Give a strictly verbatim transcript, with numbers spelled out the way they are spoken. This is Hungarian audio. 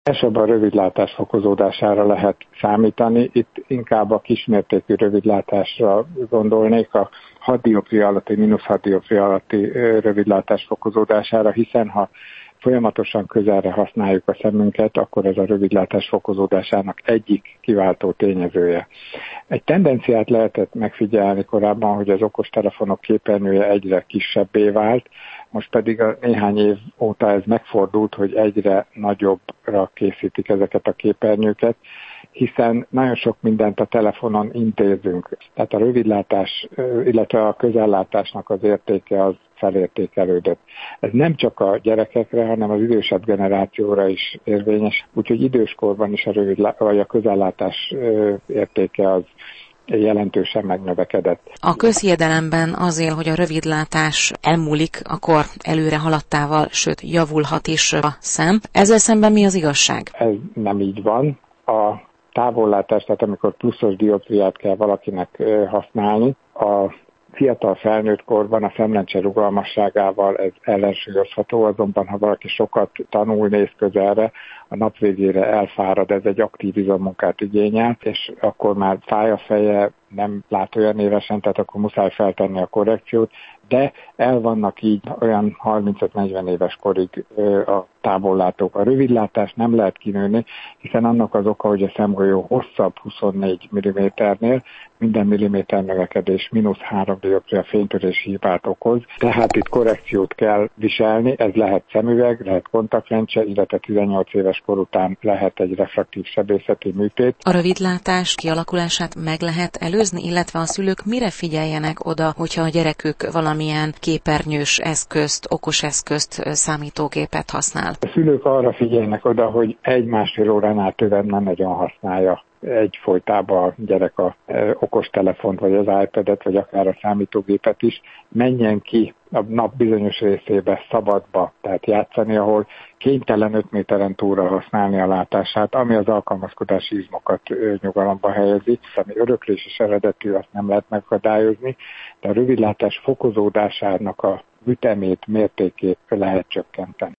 Elsőbb a rövidlátás fokozódására lehet számítani, itt inkább a kismértékű rövidlátásra gondolnék, a hat dioptria alatti, mínusz hat dioptria alatti rövidlátás fokozódására, hiszen ha folyamatosan közelre használjuk a szemünket, akkor ez a rövidlátás fokozódásának egyik kiváltó tényezője. Egy tendenciát lehetett megfigyelni korábban, hogy az okostelefonok képernyője egyre kisebbé vált, most pedig a néhány év óta ez megfordult, hogy egyre nagyobbra készítik ezeket a képernyőket, hiszen nagyon sok mindent a telefonon intézünk. Tehát a rövidlátás, illetve a közellátásnak az értéke az felértékelődött. Ez nem csak a gyerekekre, hanem az idősebb generációra is érvényes, úgyhogy időskorban is a rövidlá- vagy a közellátás értéke az jelentősen megnövekedett. A közhiedelemben az él, hogy a rövidlátás elmúlik, akkor előre haladtával, sőt javulhat is a szem. Ezzel szemben mi az igazság? Ez nem így van. A távollátás, tehát amikor pluszos dioptriát kell valakinek használni, a fiatal felnőtt korban a szemlencse rugalmasságával ez ellensúlyozható, azonban ha valaki sokat tanul, néz közelre, a nap végére elfárad, ez egy aktív izommunkát igényel, és akkor már fáj a feje, nem lát olyan évesen, tehát akkor muszáj feltenni a korrekciót, de el vannak így olyan harmincöt-negyven éves korig a távollátók. A rövidlátást nem lehet kinőni, hiszen annak az oka, hogy a szemgolyó hosszabb huszonnégy milliméternél, minden milliméter növekedés mínusz három dioptria fénytörési hibát okoz, tehát itt korrekciót kell viselni, ez lehet szemüveg, lehet kontaktlencse, illetve tizennyolc éves kor után lehet egy refraktív sebészeti műtét. A rövidlátás kialakulását meg lehet előzni, illetve a szülők mire figyeljenek oda, hogyha a gyerekük valamilyen képernyős eszközt, okos eszközt, számítógépet használ? A szülők arra figyelnek oda, hogy egy-másfél óránál többet nem nagyon használja egyfolytában a gyerek a e, okostelefont, vagy az iPadet, vagy akár a számítógépet is, menjen ki a nap bizonyos részébe szabadba, tehát játszani, ahol kénytelen öt méteren túlra használni a látását, ami az alkalmazkodási izmokat ö, nyugalomba helyezi, ami örökléses eredetű, azt nem lehet megakadályozni, de a rövidlátás fokozódásának a ütemét, mértékét lehet csökkenteni.